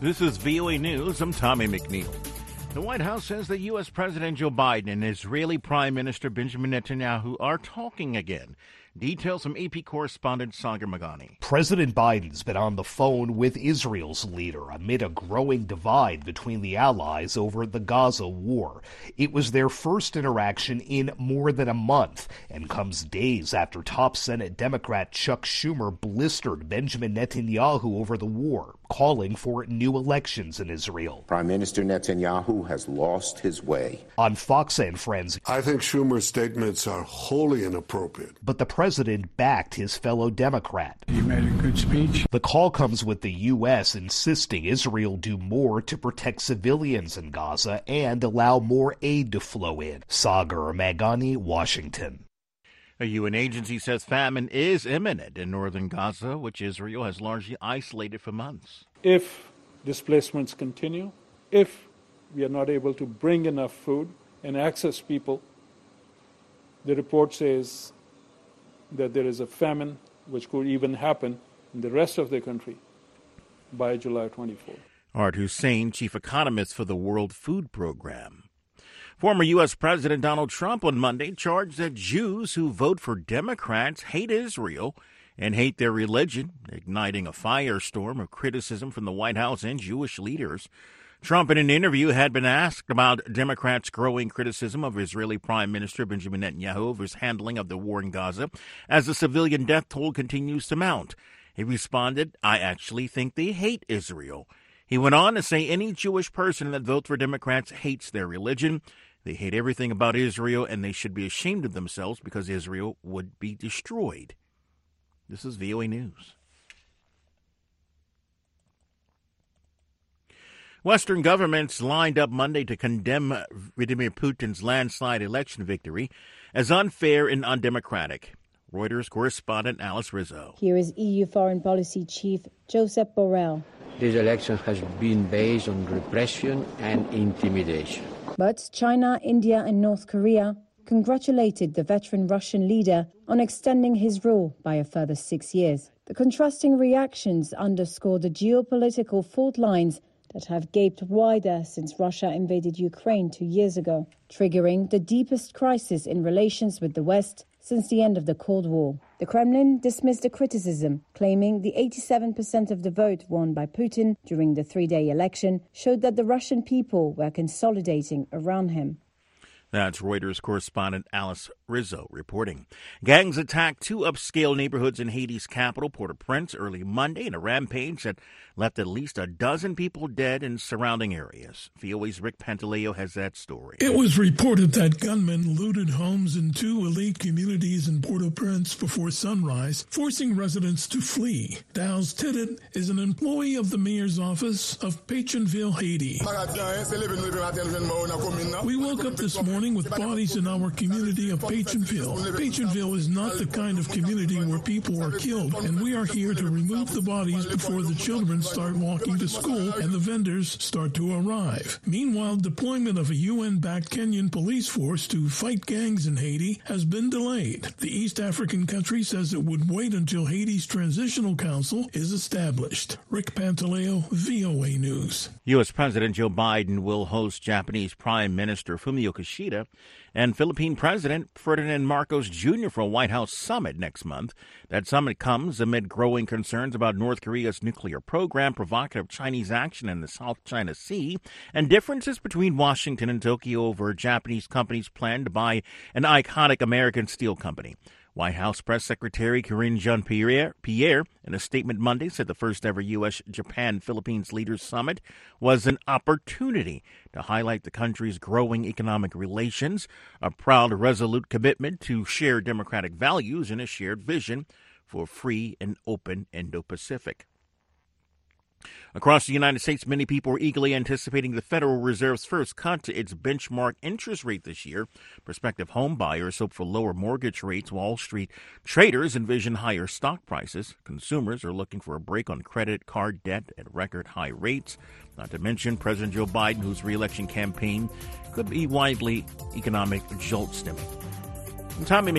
This is VOA News. I'm Tommy McNeil. The White House says that U.S. President Joe Biden and Israeli Prime Minister Benjamin Netanyahu are talking again. Details from AP correspondent Sagar Magani. President Biden's been on the phone with Israel's leader amid a growing divide between the allies over the Gaza war. It was their first interaction in more than a month and comes days after top Senate Democrat Chuck Schumer blistered Benjamin Netanyahu over the war, calling for new elections in Israel. Prime Minister Netanyahu has lost his way. On Fox and Friends, I think Schumer's statements are wholly inappropriate. But the president backed his fellow Democrat. He made a good speech. The call comes with the U.S. insisting Israel do more to protect civilians in Gaza and allow more aid to flow in. Sagar Magani, Washington. A UN agency says famine is imminent in northern Gaza, which Israel has largely isolated for months. If displacements continue, if we are not able to bring enough food and access people, the report says that there is a famine which could even happen in the rest of the country by July 24. Art Hussein, chief economist for the World Food Program. Former U.S. President Donald Trump on Monday charged that Jews who vote for Democrats hate Israel and hate their religion, igniting a firestorm of criticism from the White House and Jewish leaders. Trump, in an interview, had been asked about Democrats' growing criticism of Israeli Prime Minister Benjamin Netanyahu over his handling of the war in Gaza as the civilian death toll continues to mount. He responded, "I actually think they hate Israel." He went on to say any Jewish person that votes for Democrats hates their religion. They hate everything about Israel, and they should be ashamed of themselves because Israel would be destroyed. This is VOA News. Western governments lined up Monday to condemn Vladimir Putin's landslide election victory as unfair and undemocratic. Reuters correspondent Alice Rizzo. Here is EU Foreign Policy Chief Josep Borrell. This election has been based on repression and intimidation. But China, India and North Korea congratulated the veteran Russian leader on extending his rule by a further 6 years. The contrasting reactions underscore the geopolitical fault lines that have gaped wider since Russia invaded Ukraine 2 years ago, triggering the deepest crisis in relations with the West since the end of the Cold War. The Kremlin dismissed the criticism, claiming the 87% of the vote won by Putin during the three-day election showed that the Russian people were consolidating around him. That's Reuters correspondent Alice Rizzo reporting. Gangs attacked two upscale neighborhoods in Haiti's capital, Port-au-Prince, early Monday in a rampage that left at least a dozen people dead in surrounding areas. VOA's Rick Pantaleo has that story. It was reported that gunmen looted homes in two elite communities in Port-au-Prince before sunrise, forcing residents to flee. Dow's Tittet is an employee of the mayor's office of Pétionville, Haiti. We woke up this morning with bodies in our community of Pétionville. Pétionville is not the kind of community where people are killed, and we are here to remove the bodies before the children start walking to school and the vendors start to arrive. Meanwhile, deployment of a UN-backed Kenyan police force to fight gangs in Haiti has been delayed. The East African country says it would wait until Haiti's transitional council is established. Rick Pantaleo, VOA News. U.S. President Joe Biden will host Japanese Prime Minister Fumio Kishida and Philippine President Ferdinand Marcos Jr. for a White House summit next month. That summit comes amid growing concerns about North Korea's nuclear program, provocative Chinese action in the South China Sea, and differences between Washington and Tokyo over a Japanese company's plan to buy an iconic American steel company. White House Press Secretary Karine Jean-Pierre, in a statement Monday, said the first-ever U.S.-Japan-Philippines Leaders Summit was an opportunity to highlight the country's growing economic relations, a proud, resolute commitment to share democratic values, and a shared vision for a free and open Indo-Pacific. Across the United States, many people are eagerly anticipating the Federal Reserve's first cut to its benchmark interest rate this year. Prospective home buyers hope for lower mortgage rates. Wall Street traders envision higher stock prices. Consumers are looking for a break on credit card debt at record high rates. Not to mention President Joe Biden, whose re-election campaign could be widely economic jolt stemming. Tommy